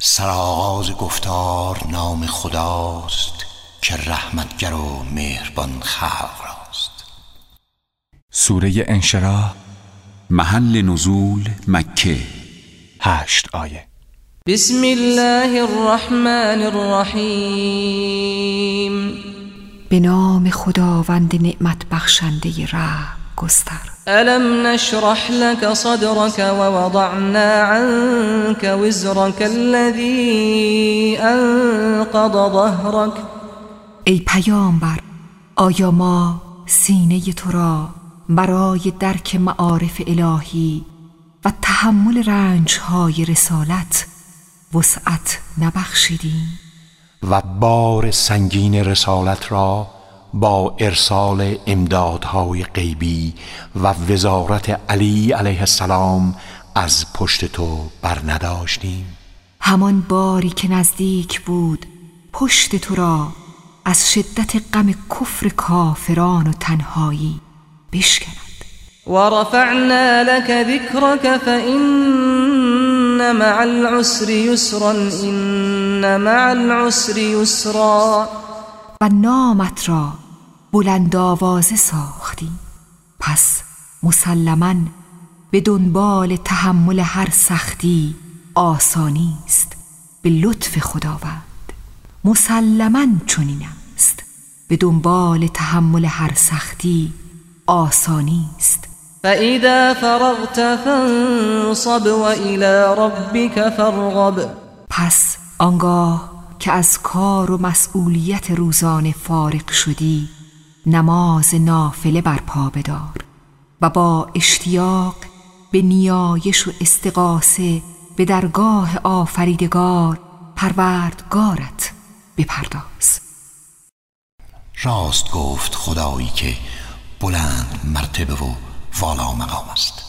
سرآغاز گفتار نام خداست که رحمتگر و مهربان خلق راست. سوره انشراح. محل نزول مکه. 8 آیه. بسم الله الرحمن الرحیم. به نام خداوند نعمت بخشنده رحم گستر. الم نشرح لك صدرك ووضعنا عنك وزرك الذي انقض ظهرك. ای پیامبر، آیا ما سینه تو را برای درک معارف الهی و تحمل رنج‌های رسالت وسعت نبخشیدیم؟ و بار سنگین رسالت را با ارسال امدادهای غیبی و وزارت علی علیه السلام از پشت تو برنداشتیم. همان باری که نزدیک بود پشت تو را از شدت غم کفر کافران و تنهایی بشکند. ورفعنا لك ذكرك فإن مع العسر يسرا إن مع العسر يسرا. و نامت را بلند آوازه ساختیم، پس مسلماً به دنبال تحمل هر سختی آسانی است به لطف خداوند. مسلماً چنین است، به دنبال تحمل هر سختی آسانی است. فإذا فرغت فانصب وإلى ربك فارغب. پس آنگاه که از کار و مسئولیت روزانه فارغ شدی، نماز نافله برپا بدار و با اشتیاق به نیایش و استغاثه به درگاه آفریدگار پروردگارت بپرداز. راست گفت خدایی که بلند مرتبه و والا مقام است.